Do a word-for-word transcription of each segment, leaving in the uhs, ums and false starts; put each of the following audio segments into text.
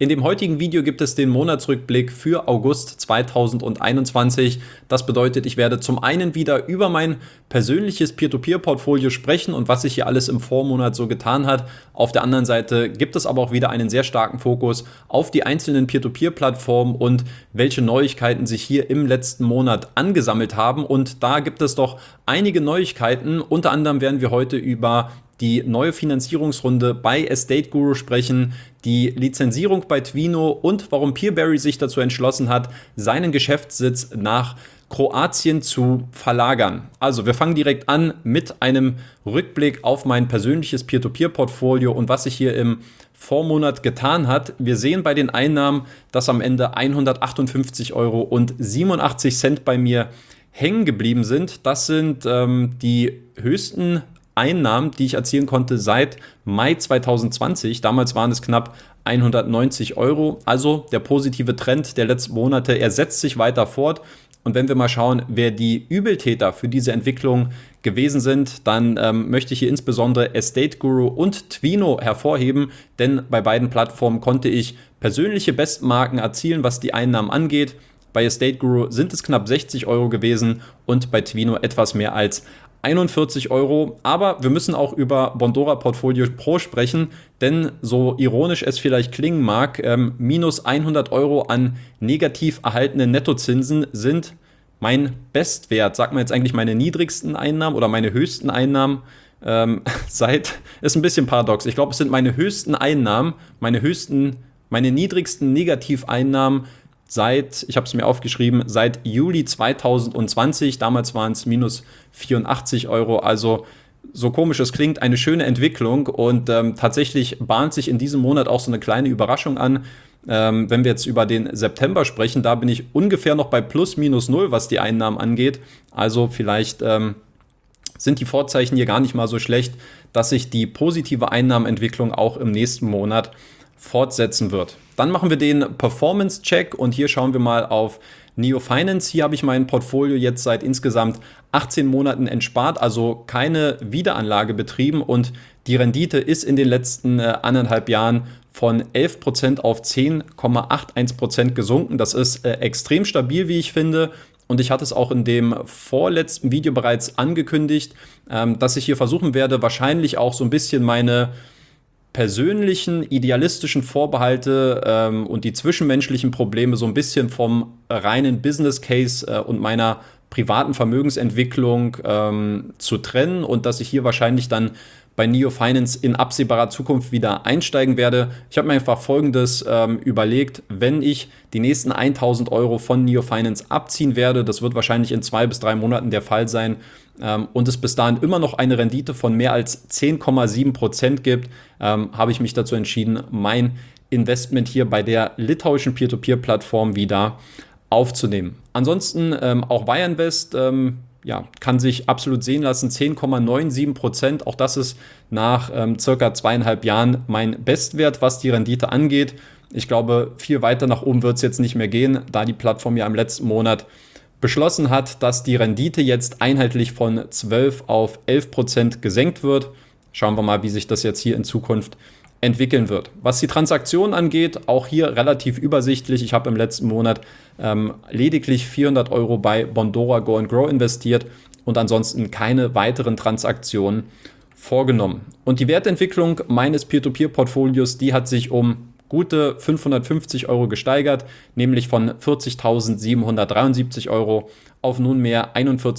In dem heutigen Video gibt es den Monatsrückblick für August zweitausendeinundzwanzig. Das bedeutet, ich werde zum einen wieder über mein persönliches Peer-to-Peer-Portfolio sprechen und was sich hier alles im Vormonat so getan hat. Auf der anderen Seite gibt es aber auch wieder einen sehr starken Fokus auf die einzelnen Peer-to-Peer-Plattformen und welche Neuigkeiten sich hier im letzten Monat angesammelt haben. Und da gibt es doch einige Neuigkeiten. Unter anderem werden wir heute über die neue Finanzierungsrunde bei Estate Guru sprechen, die Lizenzierung bei Twino und warum Peerberry sich dazu entschlossen hat, seinen Geschäftssitz nach Kroatien zu verlagern. Also wir fangen direkt an mit einem Rückblick auf mein persönliches Peer-to-Peer-Portfolio und was sich hier im Vormonat getan hat. Wir sehen bei den Einnahmen, dass am Ende hundertachtundfünfzig Euro und siebenundachtzig Cent bei mir hängen geblieben sind. Das sind ähm, die höchsten Einnahmen, die ich erzielen konnte seit Mai zweitausendzwanzig. Damals waren es knapp hundertneunzig Euro. Also der positive Trend der letzten Monate, er setzt sich weiter fort. Und wenn wir mal schauen, wer die Übeltäter für diese Entwicklung gewesen sind, dann ähm, möchte ich hier insbesondere Estate Guru und Twino hervorheben, denn bei beiden Plattformen konnte ich persönliche Bestmarken erzielen, was die Einnahmen angeht. Bei Estate Guru sind es knapp sechzig Euro gewesen und bei Twino etwas mehr als einundvierzig Euro, aber wir müssen auch über Bondora Portfolio Pro sprechen, denn so ironisch es vielleicht klingen mag, ähm, minus hundert Euro an negativ erhaltenen Nettozinsen sind mein Bestwert. Sagt man jetzt eigentlich meine niedrigsten Einnahmen oder meine höchsten Einnahmen ähm, seit, ist ein bisschen paradox. Ich glaube, es sind meine höchsten Einnahmen, meine höchsten, meine niedrigsten Negativeinnahmen seit, ich habe es mir aufgeschrieben, seit Juli zweitausendzwanzig, damals waren es minus vierundachtzig Euro, also so komisch es klingt, eine schöne Entwicklung und ähm, tatsächlich bahnt sich in diesem Monat auch so eine kleine Überraschung an. Ähm, wenn wir jetzt über den September sprechen, da bin ich ungefähr noch bei plus minus null, was die Einnahmen angeht, also vielleicht ähm, sind die Vorzeichen hier gar nicht mal so schlecht, dass sich die positive Einnahmenentwicklung auch im nächsten Monat fortsetzen wird. Dann machen wir den Performance-Check und hier schauen wir mal auf Neo Finance. Hier habe ich mein Portfolio jetzt seit insgesamt achtzehn Monaten entspart, also keine Wiederanlage betrieben und die Rendite ist in den letzten äh, anderthalb Jahren von elf Prozent auf zehn Komma einundachtzig Prozent gesunken. Das ist äh, extrem stabil, wie ich finde. Und ich hatte es auch in dem vorletzten Video bereits angekündigt, ähm, dass ich hier versuchen werde, wahrscheinlich auch so ein bisschen meine persönlichen, idealistischen Vorbehalte ähm, und die zwischenmenschlichen Probleme so ein bisschen vom reinen Business Case äh, und meiner privaten Vermögensentwicklung ähm, zu trennen und dass ich hier wahrscheinlich dann bei Neo Finance in absehbarer Zukunft wieder einsteigen werde. Ich habe mir einfach Folgendes ähm, überlegt, wenn ich die nächsten tausend Euro von Neo Finance abziehen werde, das wird wahrscheinlich in zwei bis drei Monaten der Fall sein, ähm, und es bis dahin immer noch eine Rendite von mehr als zehn Komma sieben Prozent gibt, ähm, habe ich mich dazu entschieden, mein Investment hier bei der litauischen Peer-to-Peer-Plattform wieder aufzunehmen. Ansonsten ähm, auch Wireinvest ähm, ja, kann sich absolut sehen lassen, zehn Komma siebenundneunzig Prozent. Auch das ist nach ähm, circa zweieinhalb Jahren mein Bestwert, was die Rendite angeht. Ich glaube, viel weiter nach oben wird es jetzt nicht mehr gehen, da die Plattform ja im letzten Monat beschlossen hat, dass die Rendite jetzt einheitlich von zwölf auf elf Prozent gesenkt wird. Schauen wir mal, wie sich das jetzt hier in Zukunft entwickeln wird. Was die Transaktionen angeht, auch hier relativ übersichtlich. Ich habe im letzten Monat ähm, lediglich vierhundert Euro bei Bondora Go and Grow investiert und ansonsten keine weiteren Transaktionen vorgenommen. Und die Wertentwicklung meines Peer-to-Peer-Portfolios, die hat sich um gute fünfhundertfünfzig Euro gesteigert, nämlich von vierzigtausendsiebenhundertdreiundsiebzig Euro auf nunmehr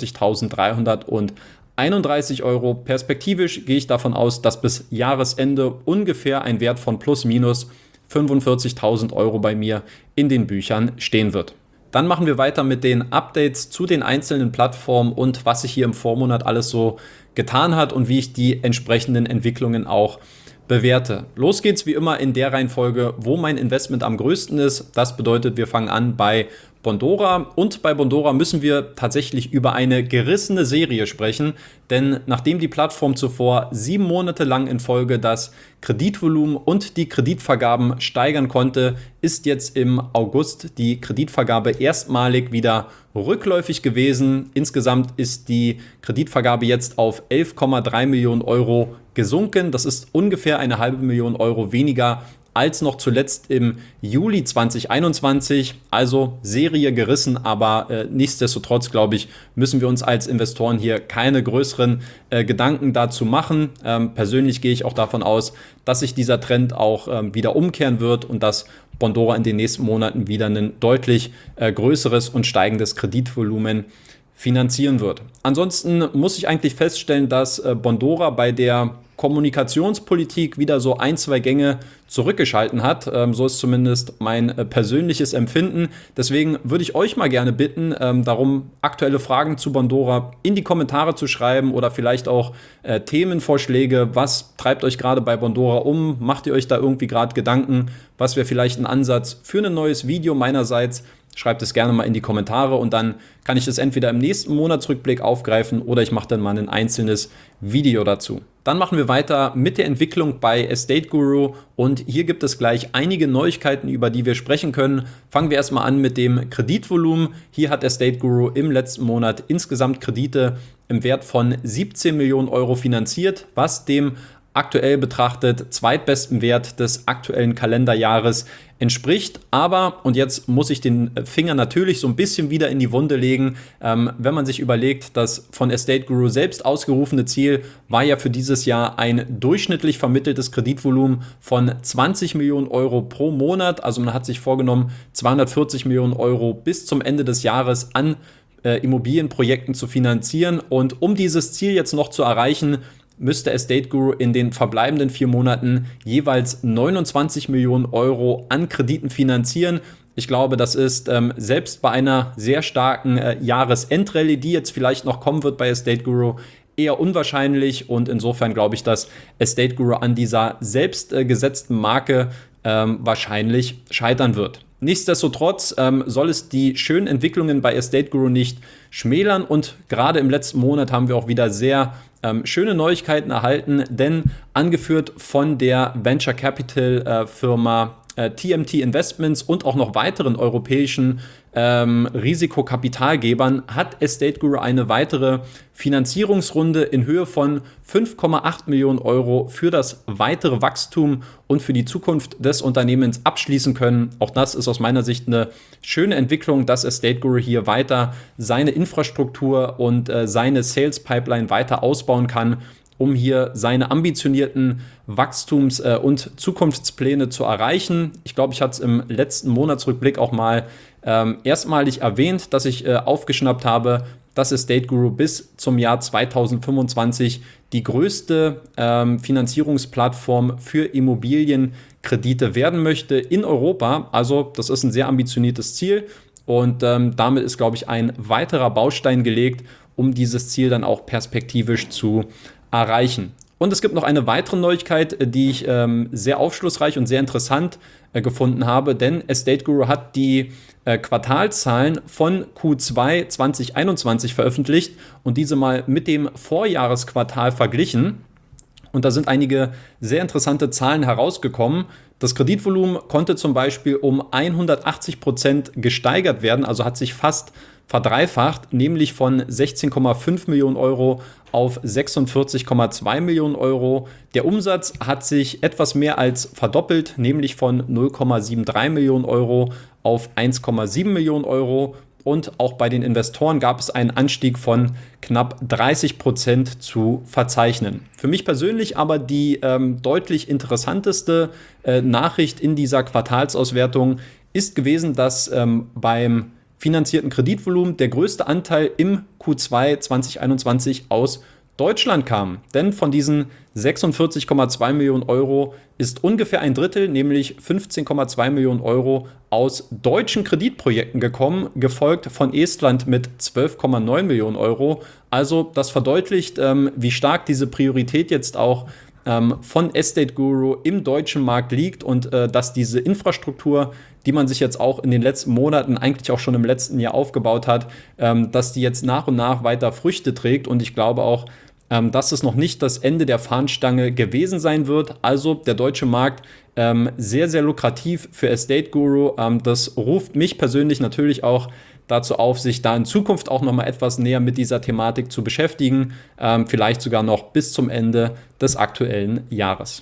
einundvierzigtausenddreihunderteinunddreißig Euro. Perspektivisch gehe ich davon aus, dass bis Jahresende ungefähr ein Wert von plus minus fünfundvierzigtausend Euro bei mir in den Büchern stehen wird. Dann machen wir weiter mit den Updates zu den einzelnen Plattformen und was sich hier im Vormonat alles so getan hat und wie ich die entsprechenden Entwicklungen auch bewerte. Los geht's wie immer in der Reihenfolge, wo mein Investment am größten ist. Das bedeutet, wir fangen an bei Bondora und bei Bondora müssen wir tatsächlich über eine gerissene Serie sprechen, denn nachdem die Plattform zuvor sieben Monate lang in Folge das Kreditvolumen und die Kreditvergaben steigern konnte, ist jetzt im August die Kreditvergabe erstmalig wieder rückläufig gewesen. Insgesamt ist die Kreditvergabe jetzt auf elf Komma drei Millionen Euro gesunken. Das ist ungefähr eine halbe Million Euro weniger als noch zuletzt im Juli zwanzig einundzwanzig. Also Serie gerissen, aber äh, nichtsdestotrotz, glaube ich, müssen wir uns als Investoren hier keine größeren äh, Gedanken dazu machen. Ähm, persönlich gehe ich auch davon aus, dass sich dieser Trend auch ähm, wieder umkehren wird und dass Bondora in den nächsten Monaten wieder ein deutlich äh, größeres und steigendes Kreditvolumen finanzieren wird. Ansonsten muss ich eigentlich feststellen, dass äh, Bondora bei der Kommunikationspolitik wieder so ein, zwei Gänge zurückgeschalten hat. Ähm, so ist zumindest mein äh, persönliches Empfinden. Deswegen würde ich euch mal gerne bitten, ähm, darum aktuelle Fragen zu Bondora in die Kommentare zu schreiben oder vielleicht auch äh, Themenvorschläge. Was treibt euch gerade bei Bondora um? Macht ihr euch da irgendwie gerade Gedanken? Was wäre vielleicht ein Ansatz für ein neues Video meinerseits? Schreibt es gerne mal in die Kommentare und dann kann ich das entweder im nächsten Monatsrückblick aufgreifen oder ich mache dann mal ein einzelnes Video dazu. Dann machen wir weiter mit der Entwicklung bei Estate Guru und hier gibt es gleich einige Neuigkeiten, über die wir sprechen können. Fangen wir erstmal an mit dem Kreditvolumen. Hier hat Estate Guru im letzten Monat insgesamt Kredite im Wert von siebzehn Millionen Euro finanziert, was dem aktuell betrachtet zweitbesten Wert des aktuellen Kalenderjahres entspricht. Aber, und jetzt muss ich den Finger natürlich so ein bisschen wieder in die Wunde legen, ähm, wenn man sich überlegt, das von Estate Guru selbst ausgerufene Ziel war ja für dieses Jahr ein durchschnittlich vermitteltes Kreditvolumen von zwanzig Millionen Euro pro Monat. Also man hat sich vorgenommen, zweihundertvierzig Millionen Euro bis zum Ende des Jahres an äh, Immobilienprojekten zu finanzieren. Und um dieses Ziel jetzt noch zu erreichen, müsste Estate Guru in den verbleibenden vier Monaten jeweils neunundzwanzig Millionen Euro an Krediten finanzieren. Ich glaube, das ist ähm, selbst bei einer sehr starken äh, Jahresendrallye, die jetzt vielleicht noch kommen wird bei Estate Guru, eher unwahrscheinlich. Und insofern glaube ich, dass Estate Guru an dieser selbst äh, gesetzten Marke ähm, wahrscheinlich scheitern wird. Nichtsdestotrotz ähm, soll es die schönen Entwicklungen bei Estate Guru nicht schmälern und gerade im letzten Monat haben wir auch wieder sehr ähm, schöne Neuigkeiten erhalten, denn angeführt von der Venture Capital äh, Firma äh, T M T Investments und auch noch weiteren europäischen ähm, Risikokapitalgebern hat Estate Guru eine weitere Finanzierungsrunde in Höhe von fünf Komma acht Millionen Euro für das weitere Wachstum und für die Zukunft des Unternehmens abschließen können. Auch das ist aus meiner Sicht eine schöne Entwicklung, dass Estate Guru hier weiter seine Infrastruktur und äh, seine Sales Pipeline weiter ausbauen kann, um hier seine ambitionierten Wachstums- äh, und Zukunftspläne zu erreichen. Ich glaube, ich hatte es im letzten Monatsrückblick auch mal ähm, erstmalig erwähnt, dass ich äh, aufgeschnappt habe, dass Estate Guru bis zum Jahr zweitausendfünfundzwanzig die größte ähm, Finanzierungsplattform für Immobilienkredite werden möchte in Europa. Also das ist ein sehr ambitioniertes Ziel und ähm, damit ist, glaube ich, ein weiterer Baustein gelegt, um dieses Ziel dann auch perspektivisch zu erreichen. Und es gibt noch eine weitere Neuigkeit, die ich ähm, sehr aufschlussreich und sehr interessant äh, gefunden habe, denn Estate Guru hat die äh, Quartalzahlen von Q zwei zwanzig einundzwanzig veröffentlicht und diese mal mit dem Vorjahresquartal verglichen. Und da sind einige sehr interessante Zahlen herausgekommen. Das Kreditvolumen konnte zum Beispiel um hundertachtzig Prozent gesteigert werden, also hat sich fast verdreifacht, nämlich von sechzehn Komma fünf Millionen Euro auf sechsundvierzig Komma zwei Millionen Euro. Der Umsatz hat sich etwas mehr als verdoppelt, nämlich von null Komma drei sieben Millionen Euro auf eins Komma sieben Millionen Euro. Und auch bei den Investoren gab es einen Anstieg von knapp dreißig Prozent zu verzeichnen. Für mich persönlich aber die ähm, deutlich interessanteste äh, Nachricht in dieser Quartalsauswertung ist gewesen, dass ähm, beim finanzierten Kreditvolumen der größte Anteil im Q zwei zwanzig einundzwanzig aus Deutschland kam. Denn von diesen sechsundvierzig Komma zwei Millionen Euro ist ungefähr ein Drittel, nämlich fünfzehn Komma zwei Millionen Euro aus deutschen Kreditprojekten gekommen, gefolgt von Estland mit zwölf Komma neun Millionen Euro. Also das verdeutlicht, ähm, wie stark diese Priorität jetzt auch ähm, von Estate Guru im deutschen Markt liegt und äh, dass diese Infrastruktur, die man sich jetzt auch in den letzten Monaten, eigentlich auch schon im letzten Jahr aufgebaut hat, ähm, dass die jetzt nach und nach weiter Früchte trägt. Und ich glaube auch, ähm, dass es noch nicht das Ende der Fahnenstange gewesen sein wird. Also der deutsche Markt ähm, sehr, sehr lukrativ für Estate Guru. Ähm, das ruft mich persönlich natürlich auch dazu auf, sich da in Zukunft auch noch mal etwas näher mit dieser Thematik zu beschäftigen. Ähm, vielleicht sogar noch bis zum Ende des aktuellen Jahres.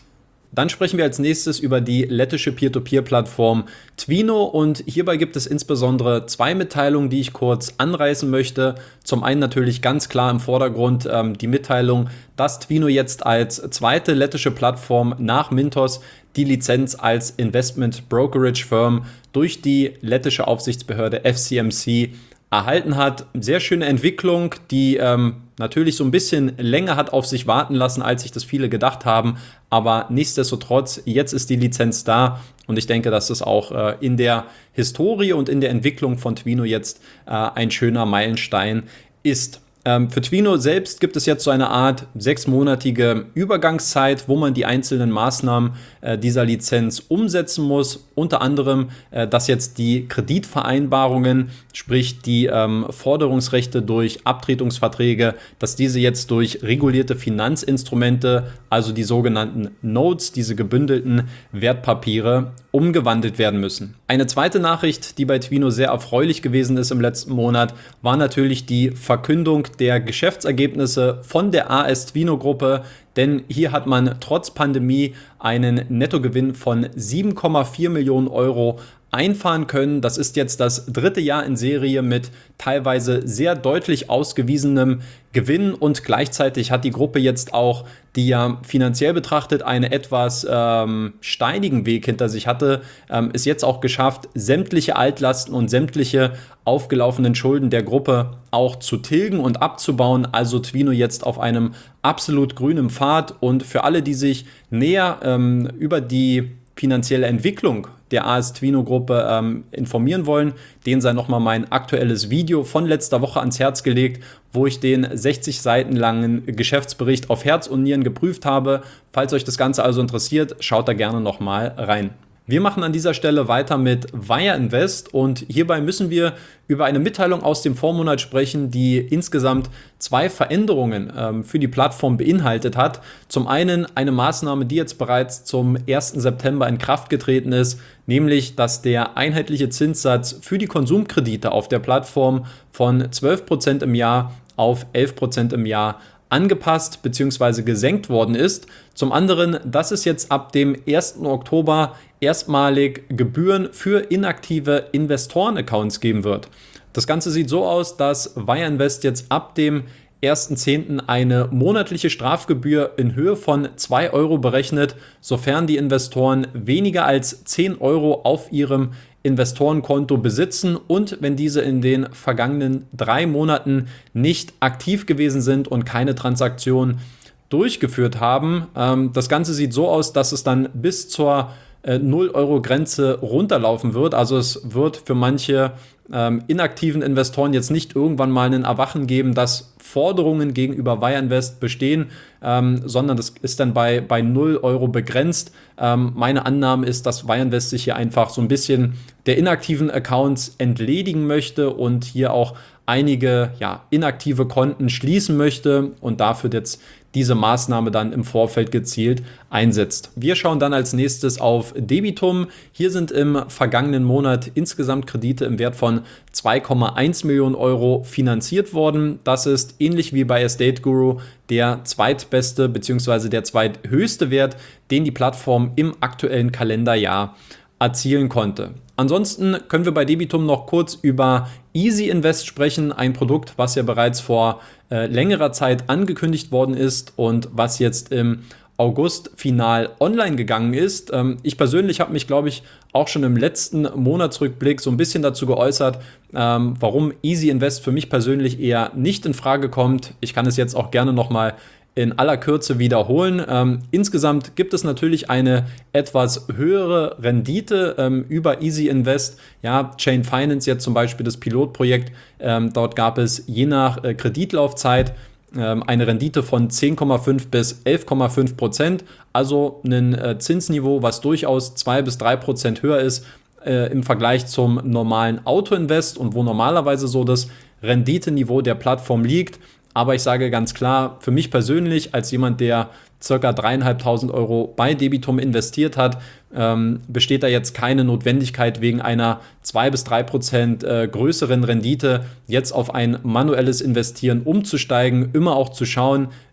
Dann sprechen wir als nächstes über die lettische Peer-to-Peer-Plattform Twino und hierbei gibt es insbesondere zwei Mitteilungen, die ich kurz anreißen möchte. Zum einen natürlich ganz klar im Vordergrund ähm, die Mitteilung, dass Twino jetzt als zweite lettische Plattform nach Mintos die Lizenz als Investment Brokerage Firm durch die lettische Aufsichtsbehörde F C M C erhalten hat. Sehr schöne Entwicklung, die ähm, natürlich so ein bisschen länger hat auf sich warten lassen, als sich das viele gedacht haben. Aber nichtsdestotrotz, jetzt ist die Lizenz da und ich denke, dass das auch äh, in der Historie und in der Entwicklung von Twino jetzt äh, ein schöner Meilenstein ist. Ähm, für Twino selbst gibt es jetzt so eine Art sechsmonatige Übergangszeit, wo man die einzelnen Maßnahmen äh, dieser Lizenz umsetzen muss. Unter anderem, äh, dass jetzt die Kreditvereinbarungen, sprich die ähm, Forderungsrechte durch Abtretungsverträge, dass diese jetzt durch regulierte Finanzinstrumente, also die sogenannten Notes, diese gebündelten Wertpapiere, umgewandelt werden müssen. Eine zweite Nachricht, die bei Twino sehr erfreulich gewesen ist im letzten Monat, war natürlich die Verkündung der Geschäftsergebnisse von der A S Twino Gruppe, denn hier hat man trotz Pandemie einen Nettogewinn von sieben Komma vier Millionen Euro einfahren können. Das ist jetzt das dritte Jahr in Serie mit teilweise sehr deutlich ausgewiesenem Gewinn und gleichzeitig hat die Gruppe jetzt auch, die ja finanziell betrachtet einen etwas ähm, steinigen Weg hinter sich hatte, ähm, es jetzt auch geschafft, sämtliche Altlasten und sämtliche aufgelaufenen Schulden der Gruppe auch zu tilgen und abzubauen. Also Twino jetzt auf einem absolut grünen Pfad und für alle, die sich näher ähm, über die finanzielle Entwicklung der A S Twino Gruppe ähm, informieren wollen, denen sei nochmal mein aktuelles Video von letzter Woche ans Herz gelegt, wo ich den sechzig Seiten langen Geschäftsbericht auf Herz und Nieren geprüft habe. Falls euch das Ganze also interessiert, schaut da gerne nochmal rein. Wir machen an dieser Stelle weiter mit Wire Invest und hierbei müssen wir über eine Mitteilung aus dem Vormonat sprechen, die insgesamt zwei Veränderungen ähm, für die Plattform beinhaltet hat. Zum einen eine Maßnahme, die jetzt bereits zum ersten September in Kraft getreten ist, nämlich dass der einheitliche Zinssatz für die Konsumkredite auf der Plattform von zwölf Prozent im Jahr auf elf Prozent im Jahr angepasst bzw. gesenkt worden ist. Zum anderen, dass es jetzt ab dem ersten Oktober erstmalig Gebühren für inaktive Investoren-Accounts geben wird. Das Ganze sieht so aus, dass Wire Invest jetzt ab dem ersten zehnten eine monatliche Strafgebühr in Höhe von zwei Euro berechnet, sofern die Investoren weniger als zehn Euro auf ihrem Investorenkonto besitzen und wenn diese in den vergangenen drei Monaten nicht aktiv gewesen sind und keine Transaktion durchgeführt haben. Ähm, das Ganze sieht so aus, dass es dann bis zur äh, null Euro Grenze runterlaufen wird. Also es wird für manche ähm, inaktiven Investoren jetzt nicht irgendwann mal einen Erwachen geben, dass Forderungen gegenüber Wire Invest bestehen, ähm, sondern das ist dann bei, bei null Euro begrenzt. Ähm, meine Annahme ist, dass Wire Invest sich hier einfach so ein bisschen der inaktiven Accounts entledigen möchte und hier auch einige ja, inaktive Konten schließen möchte und dafür jetzt diese Maßnahme dann im Vorfeld gezielt einsetzt. Wir schauen dann als nächstes auf Debitum. Hier sind im vergangenen Monat insgesamt Kredite im Wert von zwei Komma eins Millionen Euro finanziert worden. Das ist ähnlich wie bei Estate Guru der zweitbeste bzw. der zweithöchste Wert, den die Plattform im aktuellen Kalenderjahr erzielen konnte. Ansonsten können wir bei Debitum noch kurz über Easy Invest sprechen, ein Produkt, was ja bereits vor äh, längerer Zeit angekündigt worden ist und was jetzt im August final online gegangen ist. Ähm, ich persönlich habe mich, glaube ich, auch schon im letzten Monatsrückblick so ein bisschen dazu geäußert, ähm, warum Easy Invest für mich persönlich eher nicht in Frage kommt. Ich kann es jetzt auch gerne nochmal in aller Kürze wiederholen. Ähm, insgesamt gibt es natürlich eine etwas höhere Rendite ähm, über Easy Invest. Ja, Chain Finance jetzt zum Beispiel das Pilotprojekt. Ähm, dort gab es je nach äh, Kreditlaufzeit ähm, eine Rendite von zehn Komma fünf bis elf Komma fünf Prozent. Also ein äh, Zinsniveau, was durchaus zwei bis drei Prozent höher ist äh, im Vergleich zum normalen Auto-Invest und wo normalerweise so das Renditeniveau der Plattform liegt. Aber ich sage ganz klar, für mich persönlich, als jemand, der ca. dreieinhalbtausend Euro bei Debitum investiert hat, ähm, besteht da jetzt keine Notwendigkeit, wegen einer zwei bis drei Prozent äh, größeren Rendite jetzt auf ein manuelles Investieren umzusteigen. Immer auch zu schauen,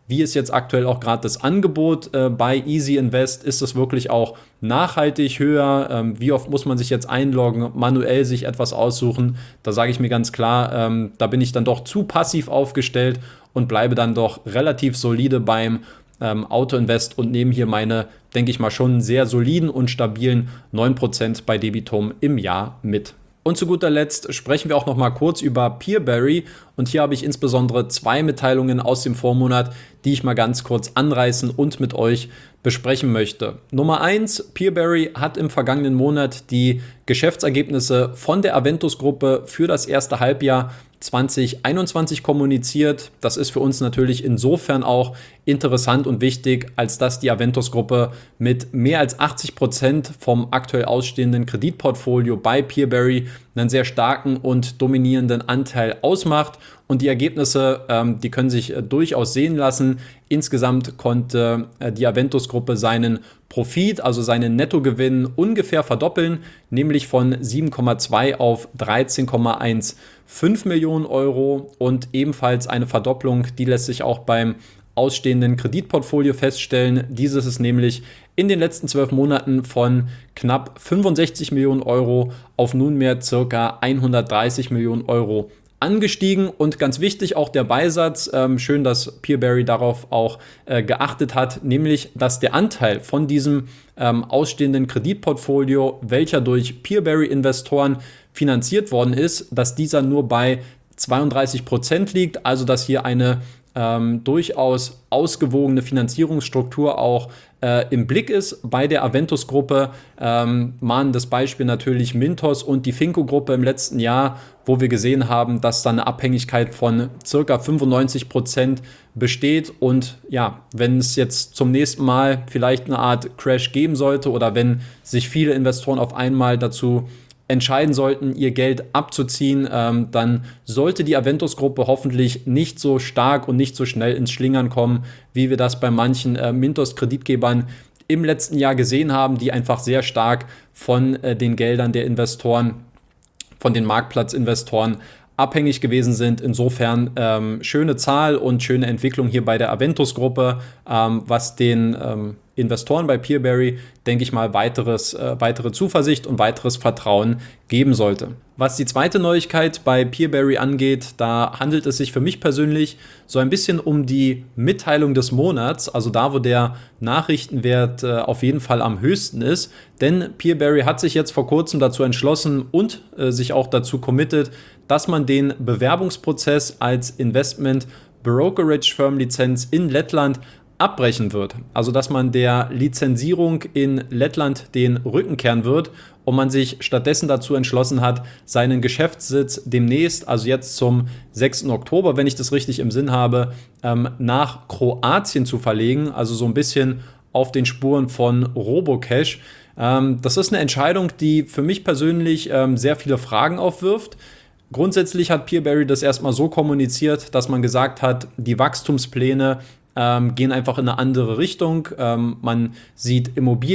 wie ist jetzt aktuell auch gerade das Angebot äh, bei Easy Invest? Ist es wirklich auch nachhaltig höher? Ähm, wie oft muss man sich jetzt einloggen, manuell sich etwas aussuchen? Da sage ich mir ganz klar, ähm, da bin ich dann doch zu passiv aufgestellt und bleibe dann doch relativ solide beim ähm, Auto-Invest und nehme hier meine, denke ich mal, schon sehr soliden und stabilen neun Prozent bei Debitum im Jahr mit. Und zu guter Letzt sprechen wir auch noch mal kurz über Peerberry. Und hier habe ich insbesondere zwei Mitteilungen aus dem Vormonat, die ich mal ganz kurz anreißen und mit euch besprechen möchte. Nummer eins, Peerberry hat im vergangenen Monat die Geschäftsergebnisse von der Aventus-Gruppe für das erste Halbjahr zwanzig einundzwanzig kommuniziert. Das ist für uns natürlich insofern auch interessant und wichtig, als dass die Aventus-Gruppe mit mehr als achtzig Prozent vom aktuell ausstehenden Kreditportfolio bei Peerberry einen sehr starken und dominierenden Anteil ausmacht. Und die Ergebnisse, ähm, die können sich äh, durchaus sehen lassen. Insgesamt konnte äh, die Aventus-Gruppe seinen Profit, also seinen Nettogewinn, ungefähr verdoppeln, nämlich von sieben Komma zwei auf dreizehn Komma fünfzehn Millionen Euro. Und ebenfalls eine Verdopplung, die lässt sich auch beim ausstehenden Kreditportfolio feststellen. Dieses ist nämlich in den letzten zwölf Monaten von knapp fünfundsechzig Millionen Euro auf nunmehr ca. hundertdreißig Millionen Euro angestiegen. Und ganz wichtig auch der Beisatz, ähm, schön, dass Peerberry darauf auch äh, geachtet hat, nämlich, dass der Anteil von diesem ähm, ausstehenden Kreditportfolio, welcher durch Peerberry-Investoren finanziert worden ist, dass dieser nur bei zweiunddreißig Prozent liegt, also dass hier eine ähm, durchaus ausgewogene Finanzierungsstruktur auch äh, im Blick ist bei der Aventus-Gruppe. Ähm, mahnen das Beispiel natürlich Mintos und die Finco-Gruppe im letzten Jahr, wo wir gesehen haben, dass da eine Abhängigkeit von ca. fünfundneunzig Prozent besteht. Und ja, wenn es jetzt zum nächsten Mal vielleicht eine Art Crash geben sollte oder wenn sich viele Investoren auf einmal dazu entscheiden sollten, ihr Geld abzuziehen, ähm, dann sollte die Aventus-Gruppe hoffentlich nicht so stark und nicht so schnell ins Schlingern kommen, wie wir das bei manchen äh, Mintos-Kreditgebern im letzten Jahr gesehen haben, die einfach sehr stark von äh, den Geldern der Investoren, von den Marktplatzinvestoren abhängig gewesen sind. Insofern ähm, schöne Zahl und schöne Entwicklung hier bei der Aventus-Gruppe, ähm, was den ähm, Investoren bei Peerberry, denke ich mal, weiteres, äh, weitere Zuversicht und weiteres Vertrauen geben sollte. Was die zweite Neuigkeit bei Peerberry angeht, da handelt es sich für mich persönlich so ein bisschen um die Mitteilung des Monats, also da, wo der Nachrichtenwert äh, auf jeden Fall am höchsten ist. Denn Peerberry hat sich jetzt vor kurzem dazu entschlossen und äh, sich auch dazu committed, dass man den Bewerbungsprozess als Investment Brokerage Firm Lizenz in Lettland abbrechen wird. Also dass man der Lizenzierung in Lettland den Rücken kehren wird und man sich stattdessen dazu entschlossen hat, seinen Geschäftssitz demnächst, also jetzt zum sechsten Oktober, wenn ich das richtig im Sinn habe, ähm, nach Kroatien zu verlegen, also so ein bisschen auf den Spuren von Robocash. Ähm, das ist eine Entscheidung, die für mich persönlich ähm, sehr viele Fragen aufwirft. Grundsätzlich hat Peerberry das erstmal so kommuniziert, dass man gesagt hat, die Wachstumspläne ähm, gehen einfach in eine andere Richtung. Ähm, man sieht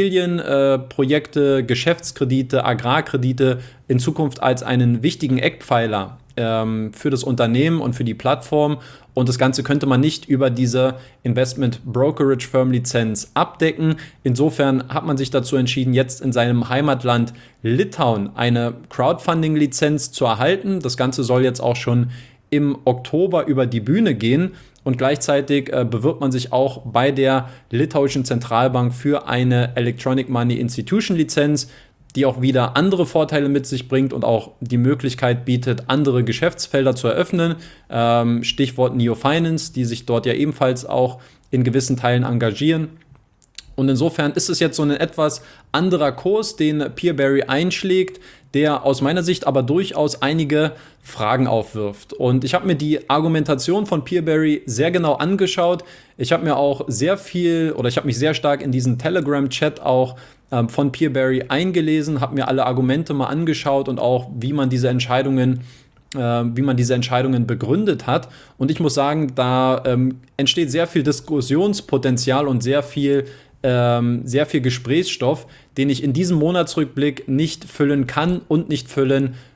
Immobilienprojekte, äh, Geschäftskredite, Agrarkredite in Zukunft als einen wichtigen Eckpfeiler ähm, für das Unternehmen und für die Plattform. Und das Ganze könnte man nicht über diese Investment Brokerage Firm Lizenz abdecken. Insofern hat man sich dazu entschieden, jetzt in seinem Heimatland Litauen eine Crowdfunding-Lizenz zu erhalten. Das Ganze soll jetzt auch schon im Oktober über die Bühne gehen. Und gleichzeitig äh, bewirbt man sich auch bei der litauischen Zentralbank für eine Electronic Money Institution Lizenz, die auch wieder andere Vorteile mit sich bringt und auch die Möglichkeit bietet, andere Geschäftsfelder zu eröffnen. Ähm, Stichwort Neofinance, die sich dort ja ebenfalls auch in gewissen Teilen engagieren. Und insofern ist es jetzt so ein etwas anderer Kurs, den Peerberry einschlägt, der aus meiner Sicht aber durchaus einige Fragen aufwirft. Und ich habe mir die Argumentation von Peerberry sehr genau angeschaut. Ich habe mir auch sehr viel oder ich habe mich sehr stark in diesen Telegram-Chat auch ähm, von Peerberry eingelesen, habe mir alle Argumente mal angeschaut und auch, wie man diese Entscheidungen wie man diese Entscheidungen begründet hat. Und ich muss sagen, da ähm, entsteht sehr viel Diskussionspotenzial und sehr viel, ähm, sehr viel Gesprächsstoff, den ich in diesem Monatsrückblick nicht füllen kann und nicht füllen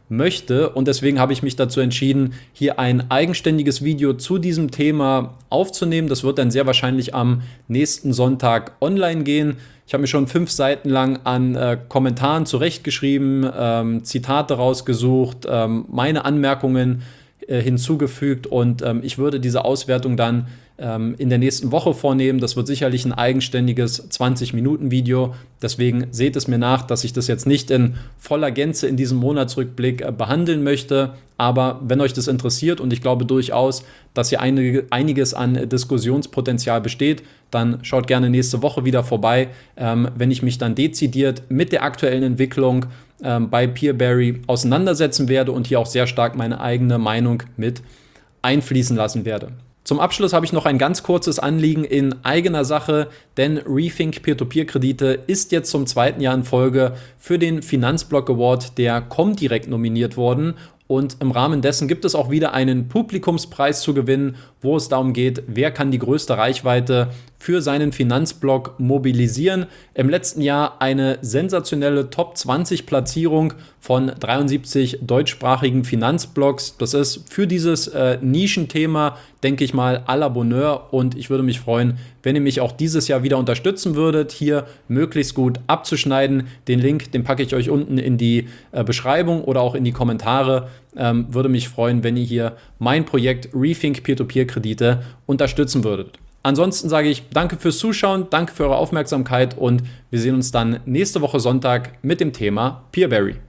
möchte. Und deswegen habe ich mich dazu entschieden, hier ein eigenständiges Video zu diesem Thema aufzunehmen. Das wird dann sehr wahrscheinlich am nächsten Sonntag online gehen. Ich habe mir schon fünf Seiten lang an äh, Kommentaren zurechtgeschrieben, ähm, Zitate rausgesucht, ähm, meine Anmerkungen äh, hinzugefügt und ähm, ich würde diese Auswertung dann ähm, in der nächsten Woche vornehmen. Das wird sicherlich ein eigenständiges zwanzig Minuten Video. Deswegen seht es mir nach, dass ich das jetzt nicht in voller Gänze in diesem Monatsrückblick äh, behandeln möchte. Aber wenn euch das interessiert und ich glaube durchaus, dass hier einige, einiges an Diskussionspotenzial besteht, dann schaut gerne nächste Woche wieder vorbei, ähm, wenn ich mich dann dezidiert mit der aktuellen Entwicklung ähm, bei Peerberry auseinandersetzen werde und hier auch sehr stark meine eigene Meinung mit einfließen lassen werde. Zum Abschluss habe ich noch ein ganz kurzes Anliegen in eigener Sache, denn Rethink Peer-to-Peer-Kredite ist jetzt zum zweiten Jahr in Folge für den Finanzblock Award der Comdirect nominiert worden. Und im Rahmen dessen gibt es auch wieder einen Publikumspreis zu gewinnen, wo es darum geht, wer kann die größte Reichweite für seinen Finanzblog mobilisieren. Im letzten Jahr eine sensationelle Top zwanzig Platzierung von dreiundsiebzig deutschsprachigen Finanzblogs. Das ist für dieses äh, Nischenthema, denke ich mal, à la Bonheur. Und ich würde mich freuen, wenn ihr mich auch dieses Jahr wieder unterstützen würdet, hier möglichst gut abzuschneiden. Den Link, den packe ich euch unten in die äh, Beschreibung oder auch in die Kommentare. Ähm, würde mich freuen, wenn ihr hier mein Projekt Rethink Peer-to-Peer-Kredite unterstützen würdet. Ansonsten sage ich danke fürs Zuschauen, danke für eure Aufmerksamkeit und wir sehen uns dann nächste Woche Sonntag mit dem Thema Peerberry.